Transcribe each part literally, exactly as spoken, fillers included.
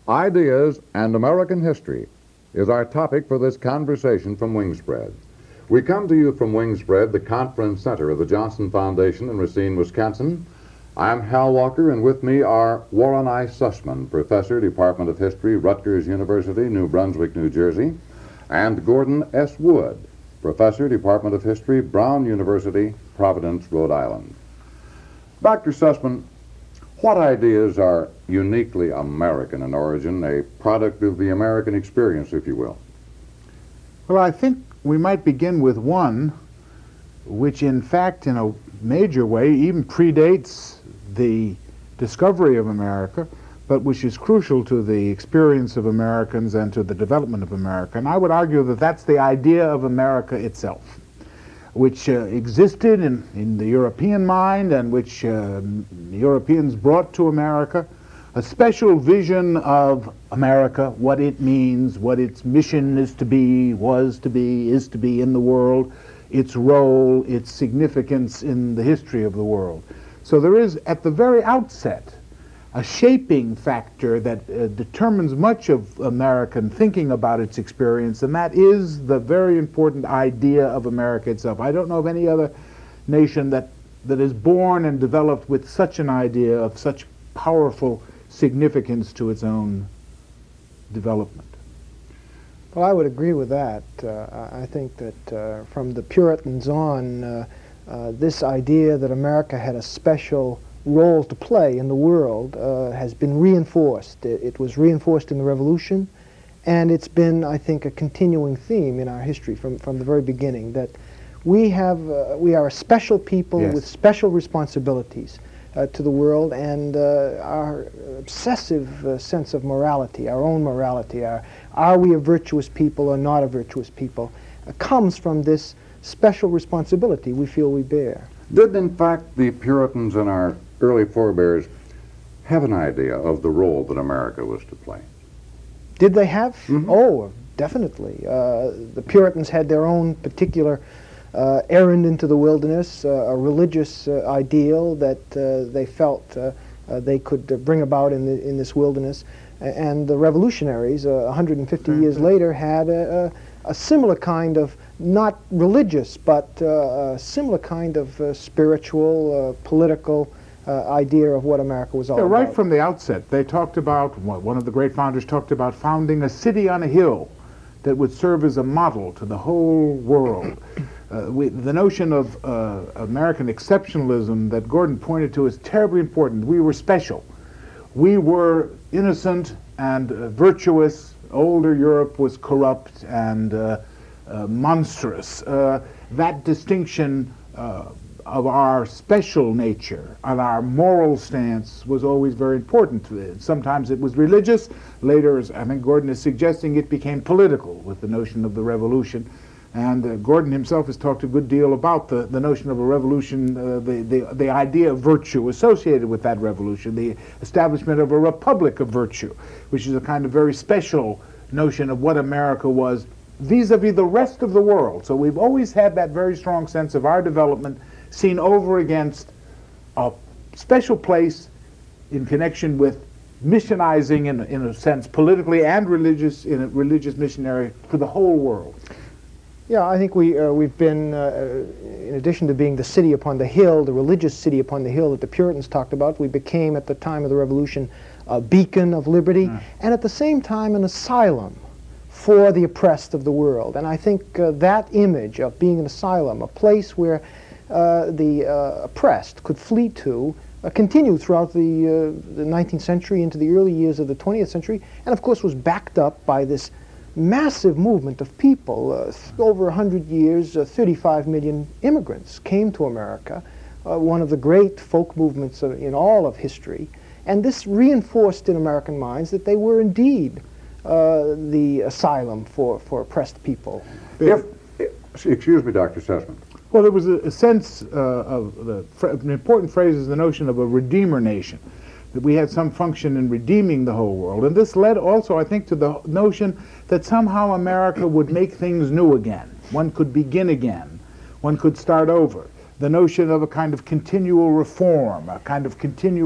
Ideas and American History is our topic for this conversation from Wingspread. We come to you from Wingspread, the conference center of the Johnson Foundation in Racine, Wisconsin. I'm Hal Walker, and with me are Warren I. Sussman, Professor, Department of History, Rutgers University, New Brunswick, New Jersey, and Gordon S. Wood, Professor, Department of History, Brown University, Providence, Rhode Island. Doctor Sussman, what ideas are uniquely American in origin, a product of the American experience, if you will? Well, I think we might begin with one which, in fact, in a major way, even predates the discovery of America, but which is crucial to the experience of Americans and to the development of America. And I would argue that that's the idea of America itself, which uh, existed in, in the European mind and which uh, Europeans brought to America, a special vision of America, what it means, what its mission is to be, was to be, is to be in the world, its role, its significance in the history of the world. So there is, at the very outset, a shaping factor that uh, determines much of American thinking about its experience, and that is the very important idea of America itself. I don't know of any other nation that, that is born and developed with such an idea of such powerful significance to its own development. Well, I would agree with that. Uh, I think that uh, from the Puritans on, uh, uh, this idea that America had a special role to play in the world uh, has been reinforced. It, it was reinforced in the Revolution, and it's been, I think, a continuing theme in our history from, from the very beginning, that we have uh, we are a special people Yes. with special responsibilities uh, to the world, and uh, our obsessive uh, sense of morality, our own morality, our, are we a virtuous people or not a virtuous people, uh, comes from this special responsibility we feel we bear. Did, in fact, the Puritans and our early forebears have an idea of the role that America was to play? Did they have? Mm-hmm. Oh, definitely. Uh, the Puritans had their own particular uh, errand into the wilderness, uh, a religious uh, ideal that uh, they felt uh, uh, they could uh, bring about in, the, in this wilderness. A- and the revolutionaries, uh, one hundred fifty mm-hmm. years later, had a, a, a similar kind of, not religious, but uh, a similar kind of uh, spiritual, uh, political uh, idea of what America was all Yeah, about. right from the outset, they talked about, one of the great founders talked about founding a city on a hill that would serve as a model to the whole world. Uh, we, the notion of uh, American exceptionalism that Gordon pointed to is terribly important. We were special. We were innocent and uh, virtuous. Older Europe was corrupt and uh, uh, monstrous. Uh, that distinction uh, of our special nature, of our moral stance, was always very important. Sometimes it was religious. Later, as I think Gordon is suggesting, it became political with the notion of the revolution. And uh, Gordon himself has talked a good deal about the, the notion of a revolution, uh, the, the, the idea of virtue associated with that revolution, the establishment of a republic of virtue, which is a kind of very special notion of what America was vis-a-vis the rest of the world. So we've always had that very strong sense of our development seen over against a special place in connection with missionizing, in, in a sense, politically and religious, in a religious missionary for the whole world. Yeah, I think we, uh, we've been, uh, in addition to being the city upon the hill, the religious city upon the hill that the Puritans talked about, we became, at the time of the Revolution, a beacon of liberty, mm. and at the same time an asylum for the oppressed of the world. And I think uh, that image of being an asylum, a place where uh, the uh, oppressed could flee to, uh, continued throughout the, uh, the nineteenth century into the early years of the twentieth century, and of course was backed up by this massive movement of people. Uh, th- over one hundred years, uh, thirty-five million immigrants came to America, uh, one of the great folk movements uh, in all of history. And this reinforced in American minds that they were indeed uh, the asylum for, for oppressed people. If, excuse me, Doctor Sussman. Well, there was a, a sense uh, of the fr- an important phrase is the notion of a redeemer nation, that we had some function in redeeming the whole world. And this led also, I think, to the notion that somehow America would make things new again. One could begin again. One could start over. The notion of a kind of continual reform, a kind of continual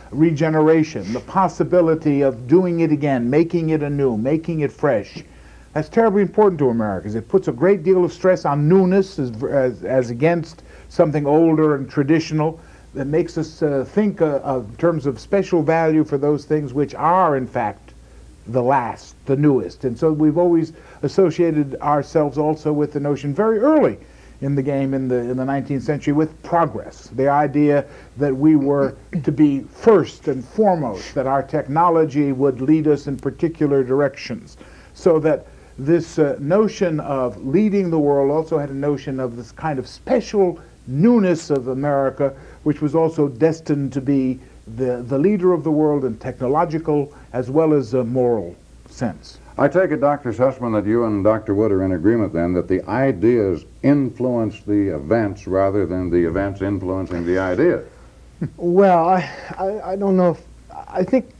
regeneration, the possibility of doing it again, making it anew, making it fresh. That's terribly important to Americans. It puts a great deal of stress on newness as, as, as against something older and traditional. That makes us uh, think uh, of in terms of special value for those things which are, in fact, the last, the newest. And so we've always associated ourselves also with the notion very early in the game in the in the nineteenth century with progress. The idea that we were to be first and foremost, that our technology would lead us in particular directions. So that this uh, notion of leading the world also had a notion of this kind of special newness of America, which was also destined to be the, the leader of the world in technological as well as a moral sense. I take it, Doctor Sussman, that you and Doctor Wood are in agreement then that the ideas influence the events rather than the events influencing the ideas. Well, I, I, I don't know if, I think,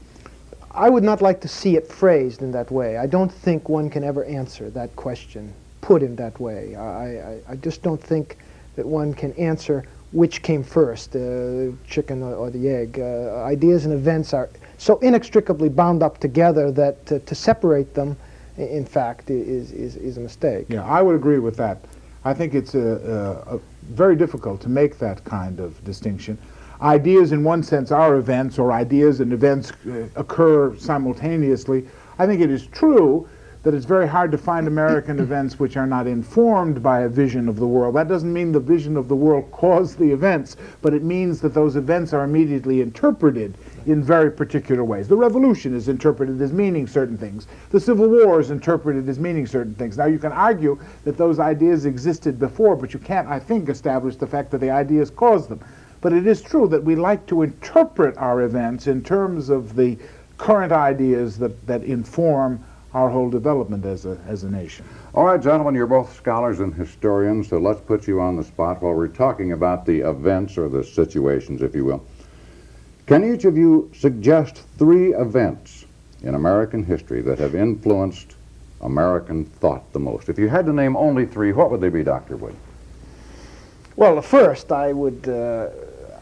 I would not like to see it phrased in that way. I don't think one can ever answer that question put in that way. I, I, I just don't think that one can answer which came first, the uh, chicken or, or the egg. Uh, ideas and events are so inextricably bound up together that uh, to separate them, in fact, is, is, is a mistake. Yeah, I would agree with that. I think it's a, a, a very difficult to make that kind of distinction. Ideas, in one sense, are events, or ideas and events uh, occur simultaneously. I think it is true that it's very hard to find American events which are not informed by a vision of the world. That doesn't mean the vision of the world caused the events, but it means that those events are immediately interpreted in very particular ways. The Revolution is interpreted as meaning certain things. The Civil War is interpreted as meaning certain things. Now, you can argue that those ideas existed before, but you can't, I think, establish the fact that the ideas caused them. But it is true that we like to interpret our events in terms of the current ideas that, that inform our whole development as a, as a nation. All right, gentlemen, you're both scholars and historians, so let's put you on the spot while we're talking about the events or the situations, if you will. Can each of you suggest three events in American history that have influenced American thought the most? If you had to name only three, what would they be, Doctor Wood? Well, the first I would, uh,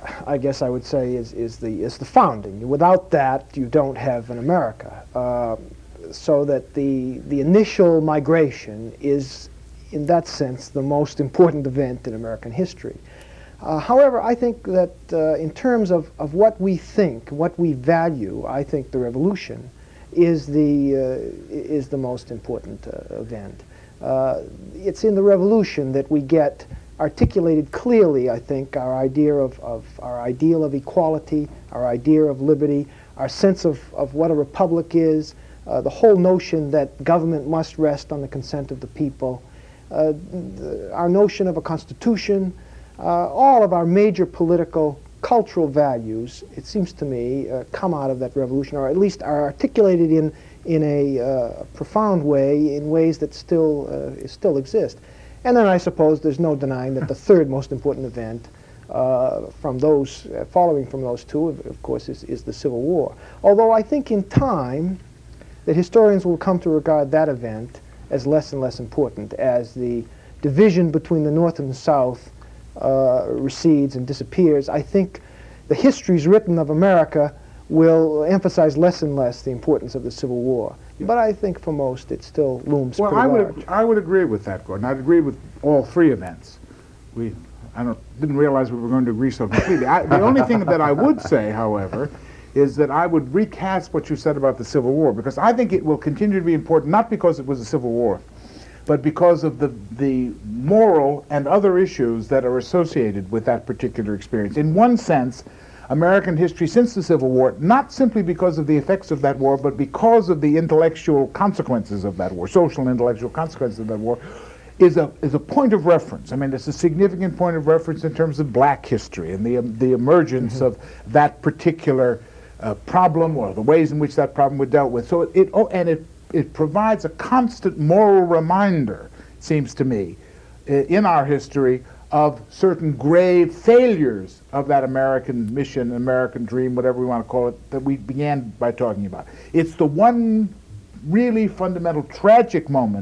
I guess I would say, is, is, the, is the founding. Without that, you don't have an America. Uh, so that the, the initial migration is, in that sense, the most important event in American history. Uh, however, I think that uh, in terms of, of what we think, what we value, I think the Revolution is the, uh, is the most important uh, event. Uh, it's in the Revolution that we get articulated clearly, I think, our idea of, of our ideal of equality, our idea of liberty, our sense of, of what a republic is, uh, the whole notion that government must rest on the consent of the people, uh, the, our notion of a constitution, uh, all of our major political, cultural values, it seems to me, uh, come out of that revolution, or at least are articulated in, in a uh, profound way, in ways that still, uh, still exist. And then I suppose there's no denying that the third most important event uh, from those, uh, following from those two, of, of course, is, is the Civil War. Although I think in time that historians will come to regard that event as less and less important as the division between the North and the South uh, recedes and disappears. I think the histories written of America will emphasize less and less the importance of the Civil War. But I think for most it still looms well, pretty I large. would, I would agree with that, Gordon. I'd agree with all three events. We, I don't, didn't realize we were going to agree so completely. I, the only thing that I would say, however, is that I would recast what you said about the Civil War, because I think it will continue to be important, not because it was a Civil War, but because of the, the moral and other issues that are associated with that particular experience. In one sense, American history since the Civil War, not simply because of the effects of that war, but because of the intellectual consequences of that war, social and intellectual consequences of that war, is a is a point of reference. I mean, it's a significant point of reference in terms of black history and the um, the emergence mm-hmm. of that particular uh, problem, or the ways in which that problem was dealt with. So it, it oh, and it it provides a constant moral reminder, seems to me, in our history, of certain grave failures of that American mission, American dream, whatever we want to call it, that we began by talking about. It's the one really fundamental tragic moment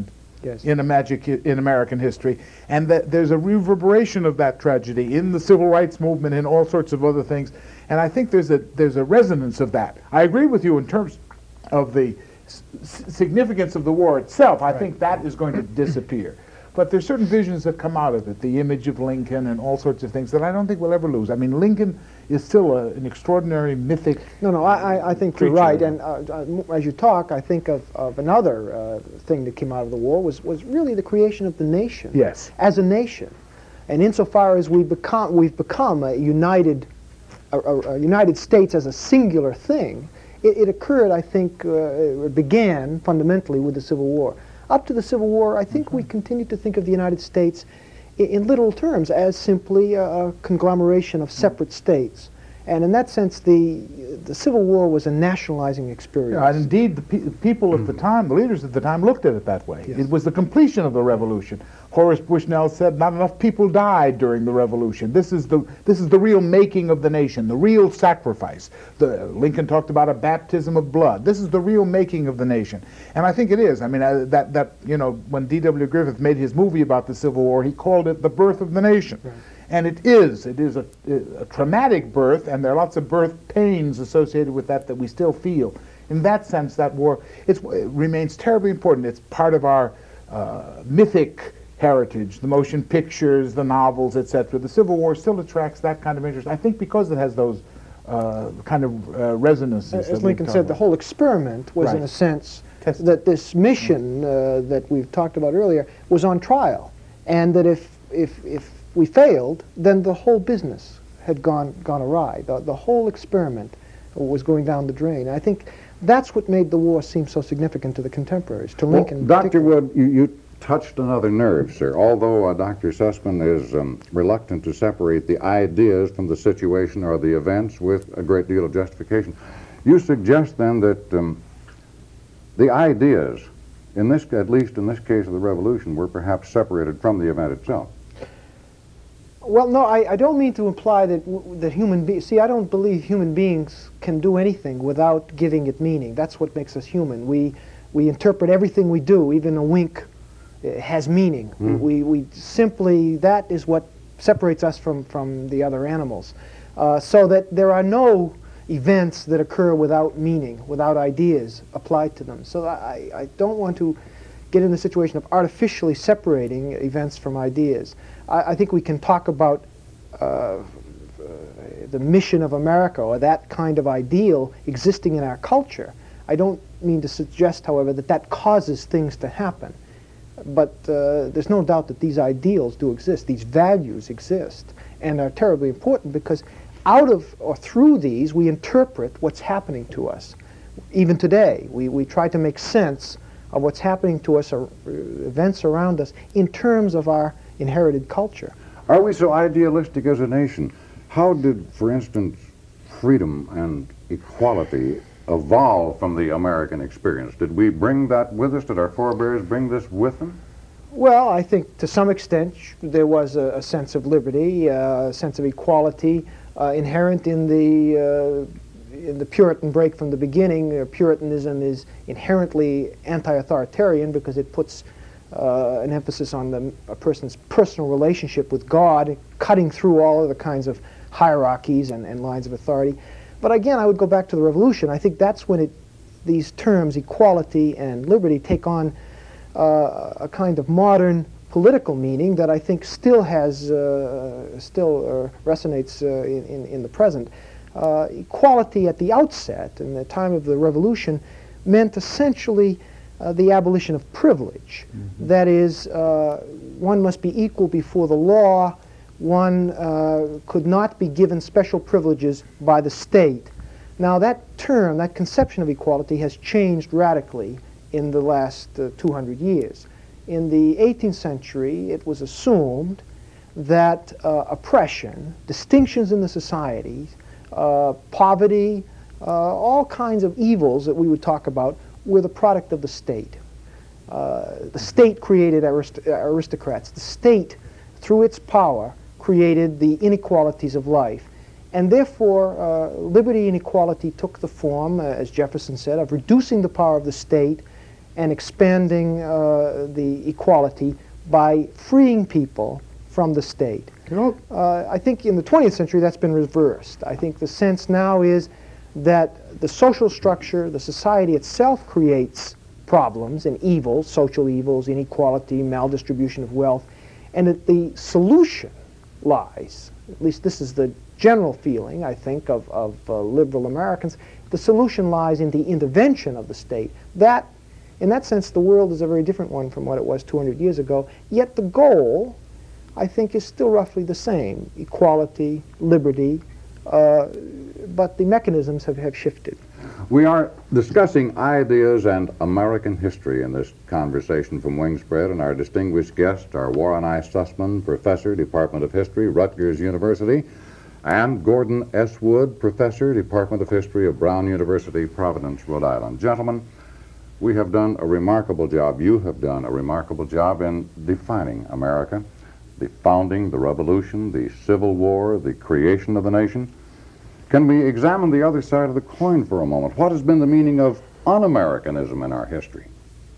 Yes. in a magic in American history, and that there's a reverberation of that tragedy in the civil rights movement and all sorts of other things. And I think there's a there's a resonance of that. I agree with you in terms of the s- significance of the war itself. I think that is going to disappear. But there's certain visions that come out of it, the image of Lincoln and all sorts of things that I don't think we'll ever lose. I mean, Lincoln is still a, an extraordinary mythic. No, no, I, I- I think you're creature. right. And uh, uh, as you talk, I think of, of another uh, thing that came out of the war was, was really the creation of the nation. Yes. As a nation. And insofar as we become, we've become a united, a, a, a United States as a singular thing, it, it occurred, I think, uh, it began fundamentally with the Civil War. Up to the Civil War, I think we continued to think of the United States in, in literal terms as simply a, a conglomeration of separate states. And in that sense, the, the Civil War was a nationalizing experience. Yeah, and indeed, the pe- people at the time, the leaders at the time, looked at it that way. Yes. It was the completion of the revolution. Horace Bushnell said, "Not enough people died during the revolution. This is the this is the real making of the nation, the real sacrifice." The, Lincoln talked about a baptism of blood. This is the real making of the nation, and I think it is. I mean, uh, that that you know, when D W Griffith made his movie about the Civil War, he called it the birth of the nation. Right. And it is. It is a, a traumatic birth, and there are lots of birth pains associated with that that we still feel. In that sense, that war it's, it remains terribly important. It's part of our uh, mythic heritage, the motion pictures, the novels, et cetera. The Civil War still attracts that kind of interest, I think, because it has those uh, kind of uh, resonances. As that Lincoln we've said, talked the about. whole experiment was, Right. in a sense, Tested. that this mission uh, that we've talked about earlier was on trial, and that if if if we failed, then the whole business had gone gone awry. The the whole experiment was going down the drain. I think that's what made the war seem so significant to the contemporaries, to Well, Lincoln. in Doctor particular. Wood, you, you touched another nerve, sir. Although uh, Doctor Sussman is um, reluctant to separate the ideas from the situation or the events with a great deal of justification, you suggest then that um, the ideas, in this, at least in this case of the revolution, were perhaps separated from the event itself. Well, no, I, I don't mean to imply that w- that human beings. See, I don't believe human beings can do anything without giving it meaning. That's what makes us human. We we interpret everything we do, even a wink, uh, has meaning. Mm. We we simply that is what separates us from from the other animals. Uh, so that there are no events that occur without meaning, without ideas applied to them. So I I don't want to get in the situation of artificially separating events from ideas. I, I think we can talk about uh, uh, the mission of America or that kind of ideal existing in our culture. I don't mean to suggest, however, that that causes things to happen. But uh, there's no doubt that these ideals do exist, these values exist, and are terribly important because out of or through these we interpret what's happening to us. Even today, we, we try to make sense of what's happening to us, or uh, events around us, in terms of our inherited culture. Are we so idealistic as a nation? How did, for instance, freedom and equality evolve from the American experience? Did we bring that with us? Did our forebears bring this with them? Well, I think to some extent sh- there was a, a sense of liberty, uh, a sense of equality uh, inherent in the uh, in the Puritan break from the beginning. Uh, Puritanism is inherently anti-authoritarian because it puts uh, an emphasis on the, a person's personal relationship with God, cutting through all of the kinds of hierarchies and, and lines of authority. But again, I would go back to the Revolution. I think that's when it, these terms, equality and liberty, take on uh, a kind of modern political meaning that I think still has, uh, still uh, resonates uh, in, in, in the present. Uh, equality at the outset, in the time of the Revolution, meant essentially uh, the abolition of privilege. Mm-hmm. That is, uh, one must be equal before the law. One uh, could not be given special privileges by the state. Now that term, that conception of equality has changed radically in the last uh, two hundred years. In the eighteenth century, it was assumed that uh, oppression, distinctions in the society, uh, poverty, uh, all kinds of evils that we would talk about were the product of the state. Uh, the state created arist- aristocrats. The state, through its power, created the inequalities of life. And therefore, uh, liberty and equality took the form, uh, as Jefferson said, of reducing the power of the state and expanding uh, the equality by freeing people from the state. You know, Uh, I think in the twentieth century that's been reversed. I think the sense now is that the social structure, the society itself creates problems and evils, social evils, inequality, maldistribution of wealth, and that the solution lies, at least this is the general feeling, I think, of, of uh, liberal Americans, the solution lies in the intervention of the state. That, in that sense, the world is a very different one from what it was two hundred years ago, yet the goal, I think, is still roughly the same, equality, liberty, uh, but the mechanisms have, have shifted. We are discussing ideas and American history in this conversation from Wingspread, and our distinguished guests are Warren I. Sussman, Professor, Department of History, Rutgers University, and Gordon S. Wood, Professor, Department of History of Brown University, Providence, Rhode Island. Gentlemen, we have done a remarkable job, you have done a remarkable job in defining America, the founding, the revolution, the Civil War, the creation of the nation. Can we examine the other side of the coin for a moment? What has been the meaning of un-Americanism in our history?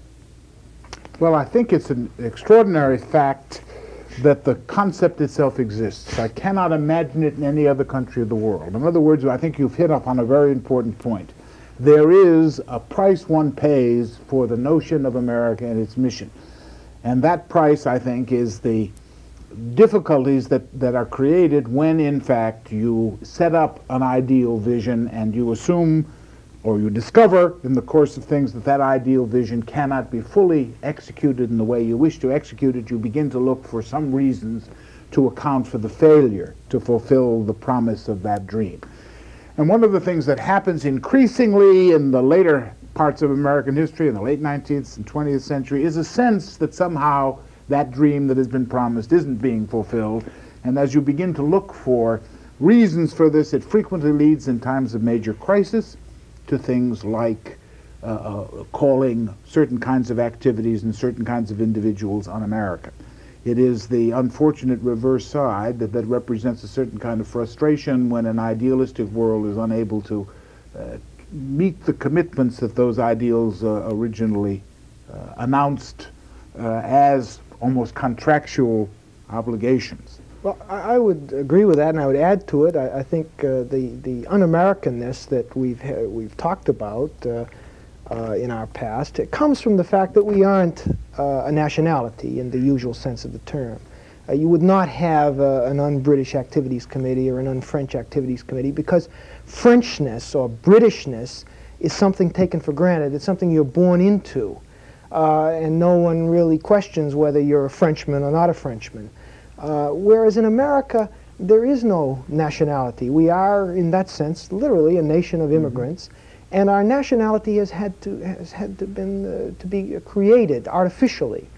well, I think it's an extraordinary fact that the concept itself exists. I cannot imagine it in any other country of the world. In other words, I think you've hit up on a very important point. There is a price one pays for the notion of America and its mission. And that price, I think, is the difficulties that, that are created when, in fact, you set up an ideal vision and you assume or you discover in the course of things that that ideal vision cannot be fully executed in the way you wish to execute it. You begin to look for some reasons to account for the failure to fulfill the promise of that dream. And one of the things that happens increasingly in the later parts of American history, in the late nineteenth and twentieth century, is a sense that somehow that dream that has been promised isn't being fulfilled. And as you begin to look for reasons for this, it frequently leads in times of major crisis to things like uh, uh, calling certain kinds of activities and certain kinds of individuals un-American. It is the unfortunate reverse side that, that represents a certain kind of frustration when an idealistic world is unable to uh, meet the commitments that those ideals uh, originally uh, announced uh, as almost contractual obligations. Well, I, I would agree with that, and I would add to it. I, I think uh, the the un-Americanness that we've ha- we've talked about uh, uh, in our past, it comes from the fact that we aren't uh, a nationality in the usual sense of the term. Uh, you would not have uh, an un-British activities committee or an un-French activities committee because Frenchness or Britishness is something taken for granted. It's something you're born into, uh, and no one really questions whether you're a Frenchman or not a Frenchman. Uh, whereas in America, there is no nationality. We are, in that sense, literally a nation of immigrants, mm-hmm. and our nationality has had to has had to been uh, to be created artificially.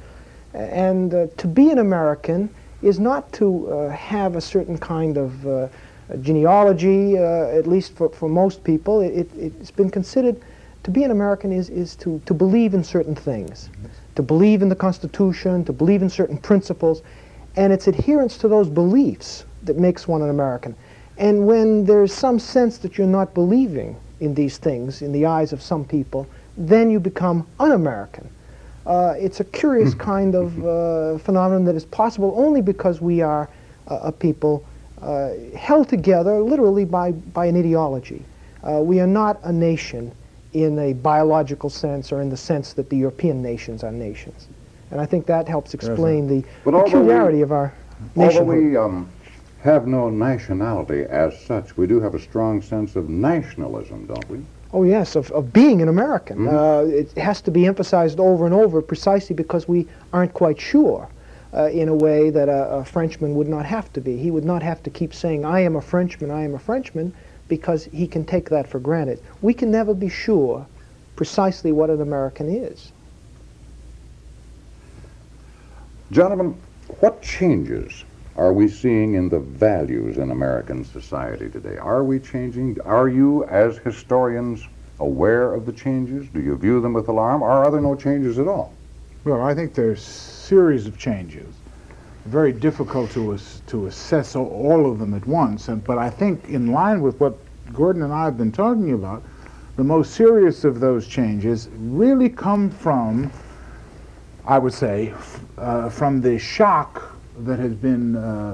And uh, to be an American is not to uh, have a certain kind of uh, genealogy, uh, at least for, for most people. It, it, it's been considered to be an American is, is to, to believe in certain things, mm-hmm. to believe in the Constitution, to believe in certain principles. And it's adherence to those beliefs that makes one an American. And when there's some sense that you're not believing in these things in the eyes of some people, then you become un-American. Uh, it's a curious kind of uh, phenomenon that is possible only because we are uh, a people uh, held together literally by, by an ideology. Uh, we are not a nation in a biological sense or in the sense that the European nations are nations. And I think that helps explain the but peculiarity we, of our nationhood. nationhood. Although we um, have no nationality as such, we do have a strong sense of nationalism, don't we? Oh yes, of, of being an American. Mm-hmm. Uh, it has to be emphasized over and over precisely because we aren't quite sure uh, in a way that a, a Frenchman would not have to be. He would not have to keep saying, I am a Frenchman, I am a Frenchman, because he can take that for granted. We can never be sure precisely what an American is. Gentlemen, what changes are we seeing in the values in American society today? Are we changing? Are you, as historians, aware of the changes? Do you view them with alarm? Or are there no changes at all? Well, I think there's a series of changes. Very difficult to ass- to assess all, all of them at once, and, but I think in line with what Gordon and I have been talking about, the most serious of those changes really come from, I would say, uh, from the shock that has been uh,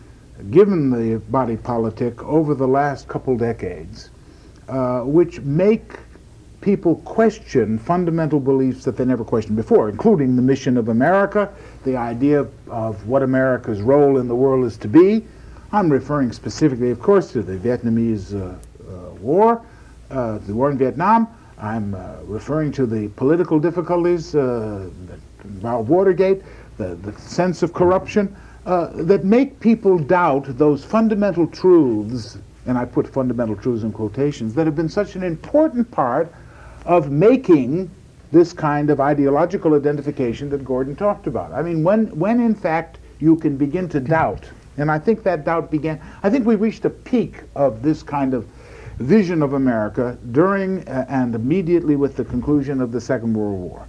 given the body politic over the last couple decades, uh, which make people question fundamental beliefs that they never questioned before, including the mission of America, the idea of what America's role in the world is to be. I'm referring specifically, of course, to the Vietnamese uh, uh, war, uh, the war in Vietnam. I'm uh, referring to the political difficulties uh, that involve Watergate, the, the sense of corruption, uh, that make people doubt those fundamental truths, and I put fundamental truths in quotations, that have been such an important part of making this kind of ideological identification that Gordon talked about. I mean, when, when in fact you can begin to doubt, and I think that doubt began, I think we reached a peak of this kind of vision of America during uh, and immediately with the conclusion of the Second World War.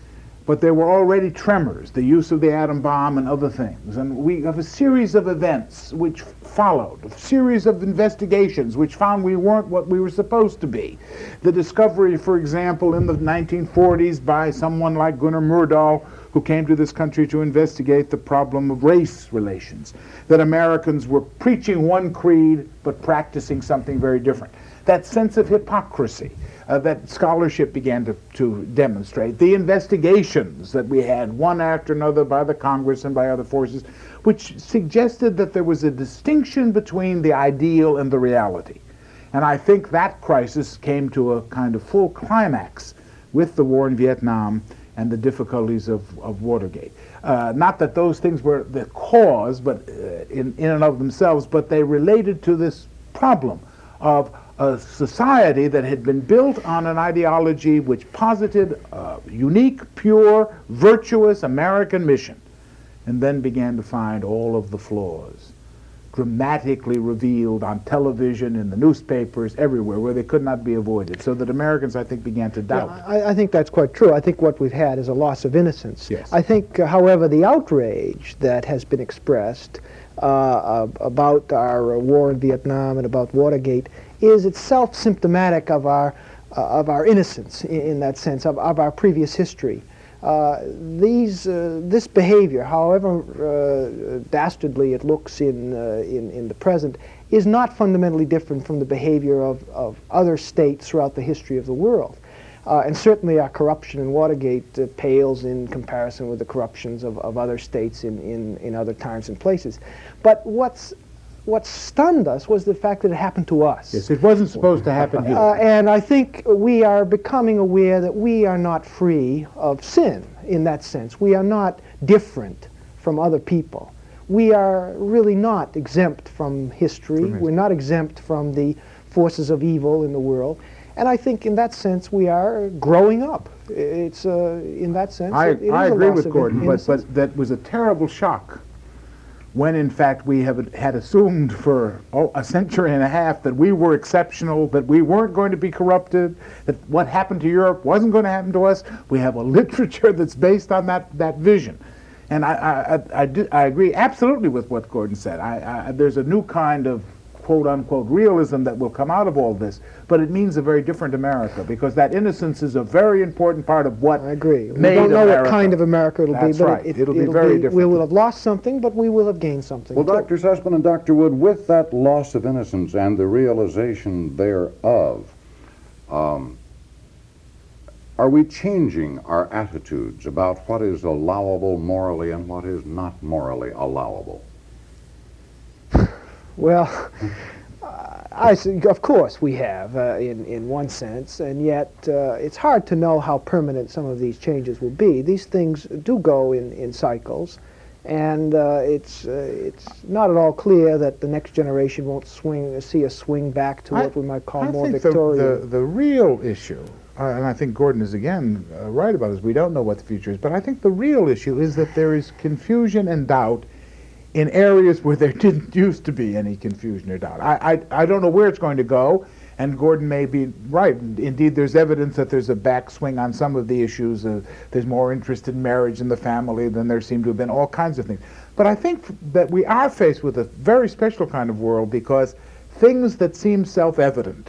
But there were already tremors, the use of the atom bomb and other things, and we have a series of events which followed, a series of investigations which found we weren't what we were supposed to be. The discovery, for example, in the nineteen forties by someone like Gunnar Myrdal, who came to this country to investigate the problem of race relations, that Americans were preaching one creed but practicing something very different. That sense of hypocrisy uh, that scholarship began to, to demonstrate, the investigations that we had one after another by the Congress and by other forces, which suggested that there was a distinction between the ideal and the reality. And I think that crisis came to a kind of full climax with the war in Vietnam and the difficulties of, of Watergate. Uh, not that those things were the cause but uh, in, in and of themselves, but they related to this problem of a society that had been built on an ideology which posited a unique, pure, virtuous American mission, and then began to find all of the flaws dramatically revealed on television, in the newspapers, everywhere, where they could not be avoided. So that Americans, I think, began to doubt. Yeah, I, I think that's quite true. I think what we've had is a loss of innocence. Yes. I think, uh, however, the outrage that has been expressed uh, uh, about our uh, war in Vietnam and about Watergate is itself symptomatic of our uh, of our innocence in, in that sense, of, of our previous history. Uh, these, uh, this behavior, however uh, dastardly it looks in, uh, in, in the present, is not fundamentally different from the behavior of, of other states throughout the history of the world. Uh, and certainly our corruption in Watergate uh, pales in comparison with the corruptions of, of other states in, in, in other times and places. But what's What stunned us was the fact that it happened to us. Yes, it wasn't supposed to happen here. Uh, and I think we are becoming aware that we are not free of sin in that sense. We are not different from other people. We are really not exempt from history. From history. We're not exempt from the forces of evil in the world. And I think in that sense we are growing up. It's, uh, in that sense, I, it, it I is a agree loss with of Gordon, but, innocence. but that was a terrible shock when in fact we have had assumed for oh, a century and a half that we were exceptional, that we weren't going to be corrupted, that what happened to Europe wasn't going to happen to us. We have a literature that's based on that, that vision. And I, I, I, I, do, I agree absolutely with what Gordon said. I, I, there's a new kind of quote-unquote realism that will come out of all this, but it means a very different America, because that innocence is a very important part of what I agree. We made don't know America. what kind of America it'll That's be, but right. it, It'll be very We different. will have lost something, but we will have gained something. Well, too. Doctor Sussman and Doctor Wood, with that loss of innocence and the realization thereof, um, are we changing our attitudes about what is allowable morally and what is not morally allowable? Well, uh, I see, of course we have, uh, in, in one sense, and yet uh, it's hard to know how permanent some of these changes will be. These things do go in, in cycles, and uh, it's, uh, it's not at all clear that the next generation won't swing, see a swing back to I- what we might call I more think Victorian. The, the, the real issue, uh, and I think Gordon is again uh, right about this, we don't know what the future is, but I think the real issue is that there is confusion and doubt in areas where there didn't used to be any confusion or doubt. I, I, I don't know where it's going to go, and Gordon may be right. Indeed, there's evidence that there's a backswing on some of the issues. Uh, there's more interest in marriage and the family than there seem to have been, all kinds of things. But I think that we are faced with a very special kind of world, because things that seem self-evident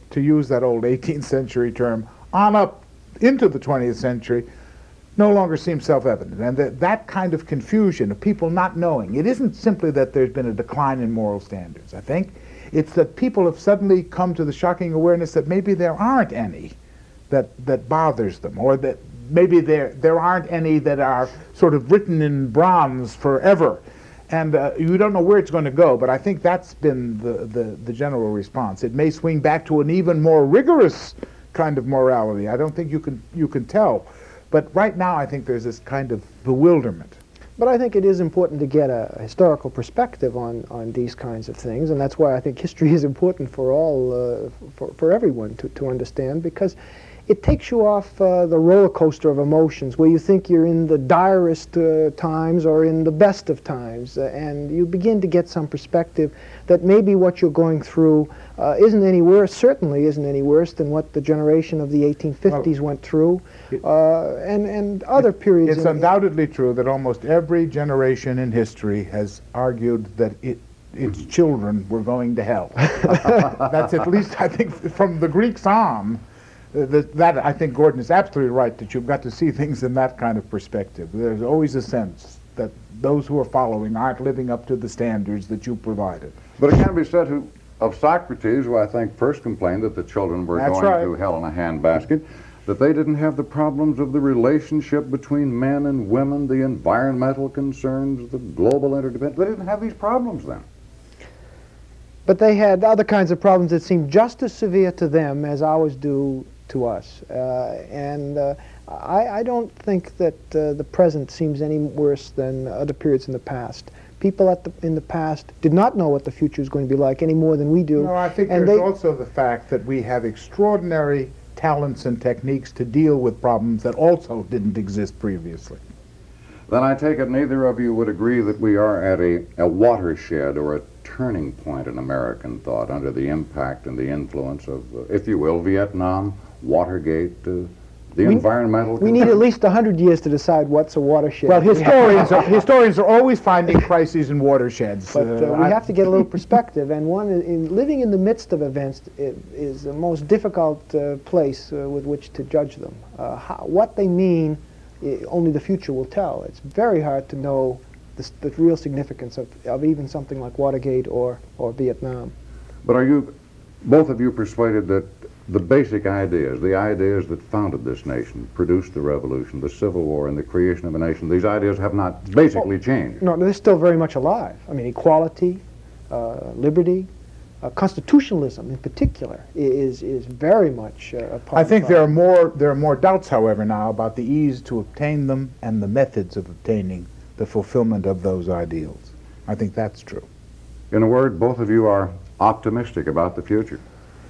to use that old eighteenth century term, on up into the twentieth century, no longer seems self-evident. And that, that kind of confusion of people not knowing, it isn't simply that there's been a decline in moral standards, I think. It's that people have suddenly come to the shocking awareness that maybe there aren't any that, that bothers them, or that maybe there, there aren't any that are sort of written in bronze forever. And uh, you don't know where it's going to go, but I think that's been the, the, the general response. It may swing back to an even more rigorous kind of morality. I don't think you can, you can tell. But right now I think there's this kind of bewilderment. But I think it is important to get a historical perspective on, on these kinds of things, and that's why I think history is important for all, uh, for, for everyone to, to understand, because it takes you off uh, the roller coaster of emotions where you think you're in the direst uh, times or in the best of times, uh, and you begin to get some perspective that maybe what you're going through uh, isn't any worse, certainly isn't any worse than what the generation of the eighteen fifties well, went through, uh, and, and other it, periods. It's in, undoubtedly true that almost every generation in history has argued that it, its children were going to hell. That's at least, I think, from the Greeks on. Uh, that, that, I think Gordon is absolutely right, that you've got to see things in that kind of perspective. There's always a sense that those who are following aren't living up to the standards that you provided. But it can be said who, of Socrates, who I think first complained that the children were That's going right. to hell in a handbasket, that they didn't have the problems of the relationship between men and women, the environmental concerns, the global interdependence. They didn't have these problems then. But they had other kinds of problems that seemed just as severe to them as ours do to us. Uh, and uh, I, I don't think that uh, the present seems any worse than other periods in the past. People at the, in the past did not know what the future is going to be like any more than we do. No, I think and there's they, also the fact that we have extraordinary talents and techniques to deal with problems that also didn't exist previously. Then I take it neither of you would agree that we are at a, a watershed or a turning point in American thought under the impact and the influence of, uh, if you will, Vietnam, Watergate, uh, the we, environmental... We need at least one hundred years to decide what's a watershed. Well, historians are, historians are always finding crises in watersheds. But uh, Uh, we I- have to get a little perspective, and one in, in living in the midst of events i- is the most difficult uh, place uh, with which to judge them. Uh, how, what they mean, i- only the future will tell. It's very hard to know the, s- the real significance of, of even something like Watergate or, or Vietnam. But are you, both of you, persuaded that the basic ideas, the ideas that founded this nation, produced the revolution, the Civil War, and the creation of a nation, these ideas have not basically changed? No, they're still very much alive. I mean, equality, uh, liberty, uh, constitutionalism in particular i- is, is very much uh, a part I of think our- there are more there are more doubts, however, now about the ease to obtain them and the methods of obtaining the fulfillment of those ideals. I think that's true. In a word, both of you are optimistic about the future.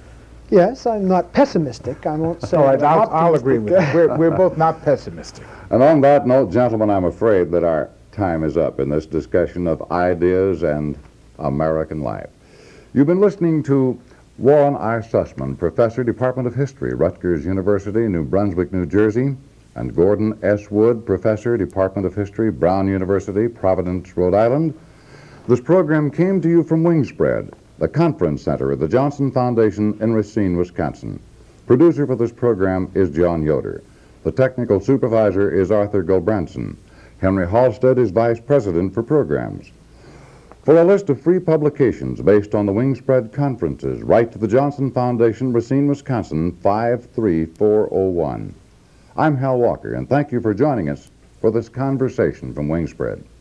Yes, I'm not pessimistic. I won't say All right, that I'm I'll, I'll agree with optimistic. you. We're, we're both not pessimistic. And on that note, gentlemen, I'm afraid that our time is up in this discussion of ideas and American life. You've been listening to Warren I. Sussman, Professor, Department of History, Rutgers University, New Brunswick, New Jersey, and Gordon S. Wood, Professor, Department of History, Brown University, Providence, Rhode Island. This program came to you from Wingspread, the conference center of the Johnson Foundation in Racine, Wisconsin. Producer for this program is John Yoder. The technical supervisor is Arthur Gulbranson. Henry Halstead is vice president for programs. For a list of free publications based on the Wingspread conferences, write to the Johnson Foundation, Racine, Wisconsin, five three four oh one. I'm Hal Walker, and thank you for joining us for this conversation from Wingspread.